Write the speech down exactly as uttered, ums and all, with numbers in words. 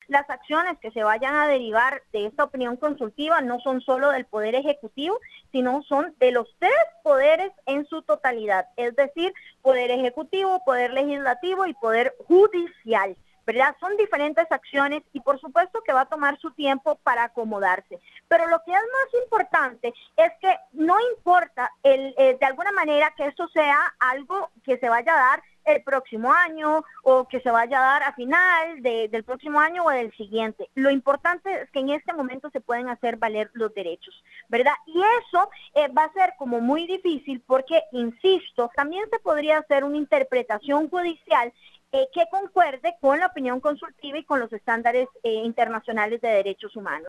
las acciones que se vayan a derivar de esta opinión consultiva no son solo del Poder Ejecutivo, sino son de los tres poderes en su totalidad, es decir, Poder Ejecutivo, Poder Legislativo y Poder Judicial, ¿verdad? Son diferentes acciones y por supuesto que va a tomar su tiempo para acomodarse. Pero lo que es más importante es que no importa el, eh, de alguna manera que esto sea algo que se vaya a dar el próximo año o que se vaya a dar a final de, del próximo año o del siguiente. Lo importante es que en este momento se pueden hacer valer los derechos, ¿verdad? Y eso eh, va a ser como muy difícil porque, insisto, también se podría hacer una interpretación judicial eh, que concuerde con la opinión consultiva y con los estándares eh, internacionales de derechos humanos.